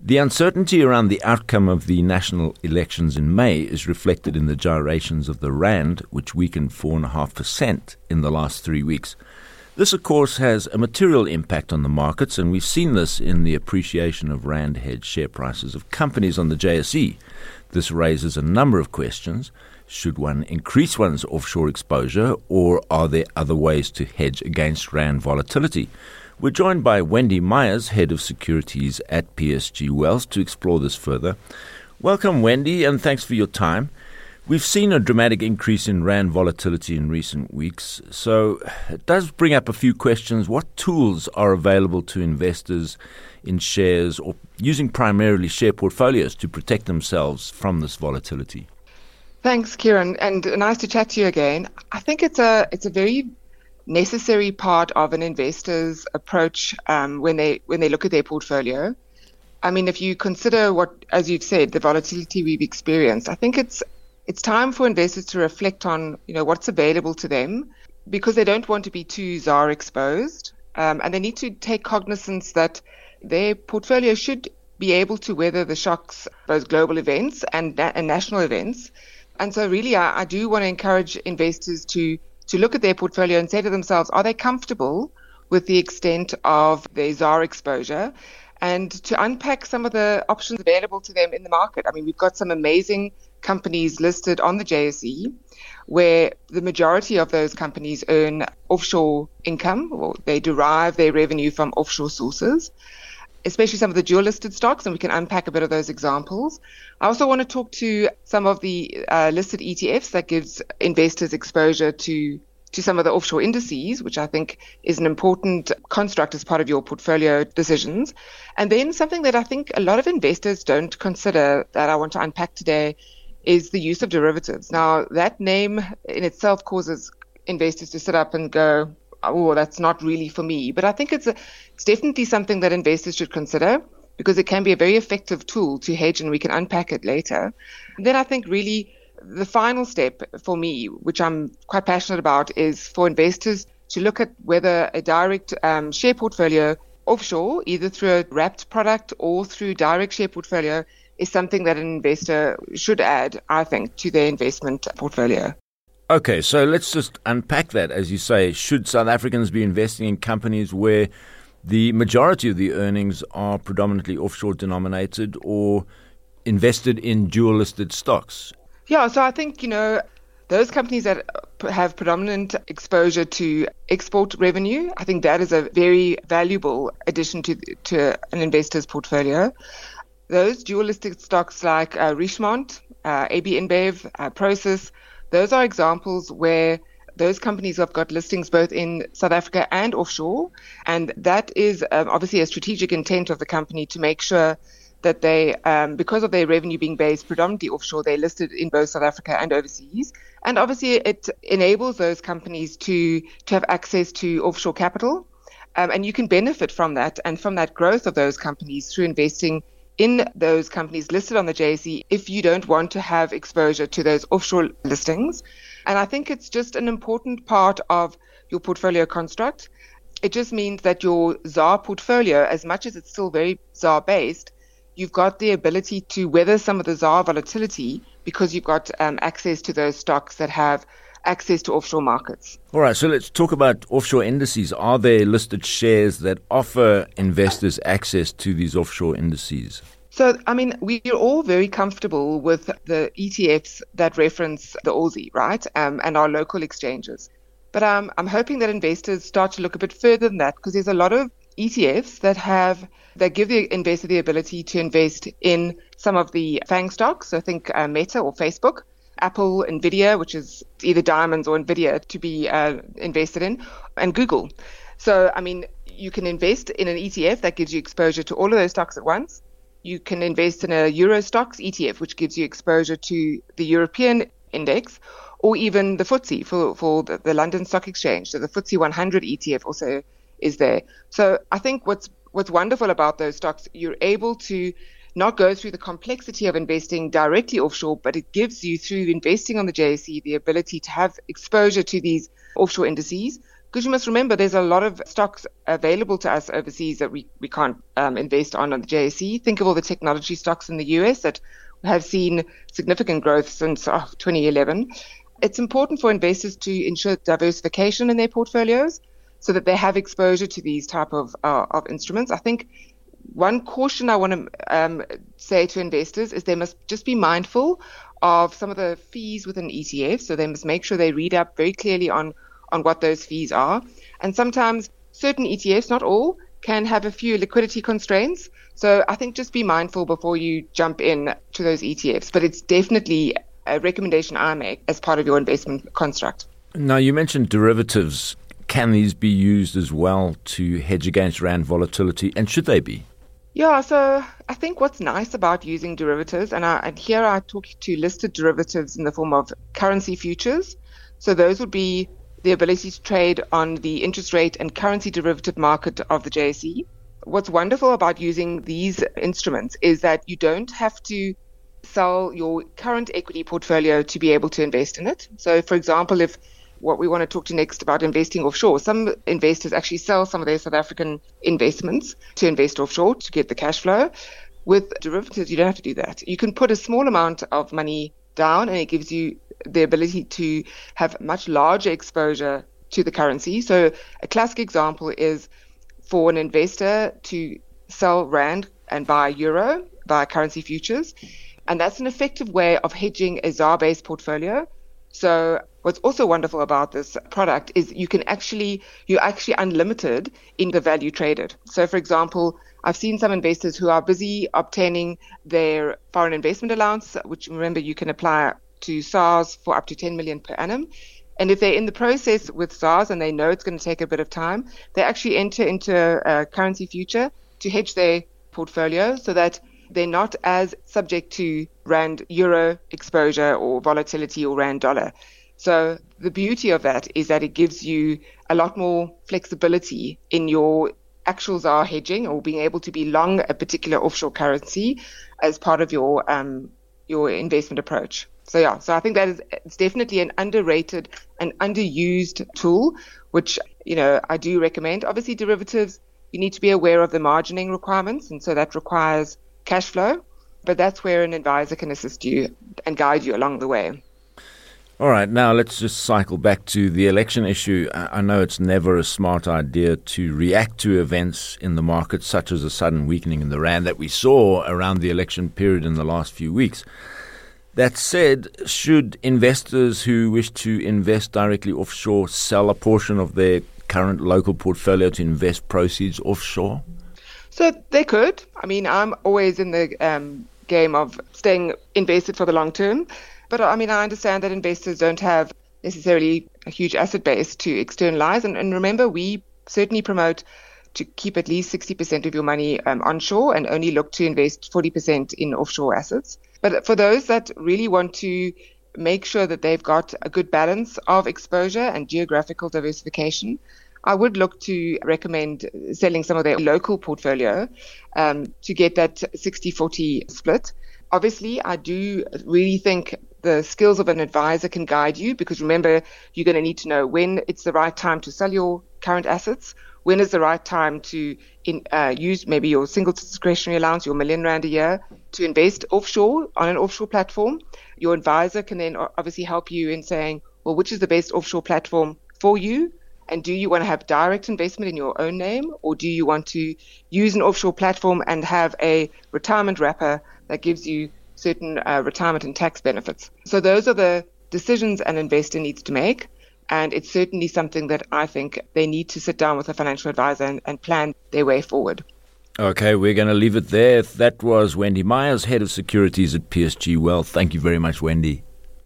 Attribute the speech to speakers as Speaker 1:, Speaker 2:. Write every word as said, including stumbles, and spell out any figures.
Speaker 1: The uncertainty around the outcome of the national elections in May is reflected in the gyrations of the rand, which weakened four point five percent in the last three weeks. This, of course, has a material impact on the markets, and we've seen this in the appreciation of rand-hedged share prices of companies on the J S E. This raises a number of questions. Should one increase one's offshore exposure, or are there other ways to hedge against rand volatility? We're joined by Wendy Myers, Head of Securities at P S G Wealth, to explore this further. Welcome, Wendy, and thanks for your time. We've seen a dramatic increase in rand volatility in recent weeks, so it does bring up a few questions. What tools are available to investors in shares or using primarily share portfolios to protect themselves from this volatility?
Speaker 2: Thanks, Kieran, and nice to chat to you again. I think it's a it's a very necessary part of an investor's approach um, when they when they look at their portfolio. I mean, if you consider what, as you've said, the volatility we've experienced, I think it's it's time for investors to reflect on, you know, what's available to them, because they don't want to be too Z A R exposed, um, and they need to take cognizance that their portfolio should be able to weather the shocks, those global events and, and national events. And so really, I, I do want to encourage investors to to look at their portfolio and say to themselves, are they comfortable with the extent of their Z A R exposure, and to unpack some of the options available to them in the market. I mean, we've got some amazing companies listed on the J S E where the majority of those companies earn offshore income, or they derive their revenue from offshore sources, especially some of the dual listed stocks, and we can unpack a bit of those examples. I also want to talk to some of the uh, listed E T Fs that gives investors exposure to to some of the offshore indices, which I think is an important construct as part of your portfolio decisions. And then something that I think a lot of investors don't consider that I want to unpack today is the use of derivatives. Now, that name in itself causes investors to sit up and go, oh, that's not really for me. But I think it's a, it's definitely something that investors should consider, because it can be a very effective tool to hedge, and we can unpack it later. And then I think really the final step for me, which I'm quite passionate about, is for investors to look at whether a direct um, share portfolio offshore, either through a wrapped product or through direct share portfolio, is something that an investor should add, I think, to their investment portfolio.
Speaker 1: Okay, so let's just unpack that. As you say, should South Africans be investing in companies where the majority of the earnings are predominantly offshore denominated, or invested in dual-listed stocks?
Speaker 2: Yeah, so I think, you know, those companies that have predominant exposure to export revenue, I think that is a very valuable addition to to an investor's portfolio. Those dual-listed stocks like uh, Richemont, uh, A B InBev, uh, Prosus, those are examples where those companies have got listings both in South Africa and offshore, and that is um, obviously a strategic intent of the company to make sure that they, um, because of their revenue being based predominantly offshore, they're listed in both South Africa and overseas. And obviously it enables those companies to, to have access to offshore capital, um, and you can benefit from that and from that growth of those companies through investing in those companies listed on the J S E if you don't want to have exposure to those offshore listings. And I think it's just an important part of your portfolio construct. It just means that your Z A R portfolio, as much as it's still very Z A R-based, you've got the ability to weather some of the Z A R volatility because you've got um, access to those stocks that have access to offshore markets.
Speaker 1: All right, so let's talk about offshore indices. Are there listed shares that offer investors access to these offshore indices?
Speaker 2: So, I mean, we're all very comfortable with the E T Fs that reference the Aussie, right, um, and our local exchanges. But um, I'm hoping that investors start to look a bit further than that, because there's a lot of E T Fs that have that give the investor the ability to invest in some of the FANG stocks. So I think uh, Meta or Facebook, Apple, Nvidia, which is either diamonds or Nvidia to be uh, invested in, and Google. So, I mean, you can invest in an E T F that gives you exposure to all of those stocks at once. You can invest in a Euro Stocks E T F, which gives you exposure to the European index, or even the F T S E for, for the, the London Stock Exchange. So the F T S E one hundred E T F also is there. So I think what's what's wonderful about those stocks, you're able to not go through the complexity of investing directly offshore, but it gives you, through investing on the J S E, the ability to have exposure to these offshore indices. Because you must remember, there's a lot of stocks available to us overseas that we, we can't um, invest on on the J S E. Think of all the technology stocks in the U S that have seen significant growth since oh, twenty eleven. It's important for investors to ensure diversification in their portfolios so that they have exposure to these type of, uh, of instruments. I think one caution I want to um, say to investors is they must just be mindful of some of the fees within E T Fs. So they must make sure they read up very clearly on on what those fees are. And sometimes certain E T Fs, not all, can have a few liquidity constraints. So I think just be mindful before you jump in to those E T Fs. But it's definitely a recommendation I make as part of your investment construct.
Speaker 1: Now, you mentioned derivatives. Can these be used as well to hedge against rand volatility, and should they be?
Speaker 2: Yeah, so I think what's nice about using derivatives, and, I, and here I talk to listed derivatives in the form of currency futures. So those would be the ability to trade on the interest rate and currency derivative market of the J S E. What's wonderful about using these instruments is that you don't have to sell your current equity portfolio to be able to invest in it. So, for example, if what we want to talk to next about investing offshore, some investors actually sell some of their South African investments to invest offshore to get the cash flow. With derivatives, you don't have to do that. You can put a small amount of money down and it gives you the ability to have much larger exposure to the currency. So a classic example is for an investor to sell rand and buy euro via currency futures. And that's an effective way of hedging a Z A R-based portfolio. So what's also wonderful about this product is you can actually, you're actually unlimited in the value traded. So for example, I've seen some investors who are busy obtaining their foreign investment allowance, which remember you can apply to S A Rs for up to ten million per annum. And if they're in the process with S A Rs and they know it's going to take a bit of time, they actually enter into a currency future to hedge their portfolio so that they're not as subject to rand euro exposure or volatility or rand dollar. So the beauty of that is that it gives you a lot more flexibility in your actual Z A R hedging or being able to be long a particular offshore currency as part of your um, your investment approach. So yeah, so I think that is it's definitely an underrated and underused tool, which, you know, I do recommend. Obviously, derivatives, you need to be aware of the margining requirements, and so that requires cash flow, but that's where an advisor can assist you and guide you along the way.
Speaker 1: All right, now let's just cycle back to the election issue. I know it's never a smart idea to react to events in the market, such as a sudden weakening in the rand that we saw around the election period in the last few weeks. That said, should investors who wish to invest directly offshore sell a portion of their current local portfolio to invest proceeds offshore?
Speaker 2: So they could. I mean, I'm always in the um, game of staying invested for the long term. But I mean, I understand that investors don't have necessarily a huge asset base to externalize. And, and remember, we certainly promote to keep at least sixty percent of your money um, onshore and only look to invest forty percent in offshore assets. But for those that really want to make sure that they've got a good balance of exposure and geographical diversification, I would look to recommend selling some of their local portfolio um, to get that sixty forty split. Obviously, I do really think the skills of an advisor can guide you, because remember, you're going to need to know when it's the right time to sell your current assets, when is the right time to in, uh, use maybe your single discretionary allowance, your million rand a year, to invest offshore on an offshore platform. Your advisor can then obviously help you in saying, well, which is the best offshore platform for you? And do you want to have direct investment in your own name, or do you want to use an offshore platform and have a retirement wrapper that gives you certain uh, retirement and tax benefits? So those are the decisions an investor needs to make. And it's certainly something that I think they need to sit down with a financial advisor and, and plan their way forward.
Speaker 1: Okay, we're going to leave it there. That was Wendy Myers, Head of Securities at P S G Wealth. Thank you very much, Wendy.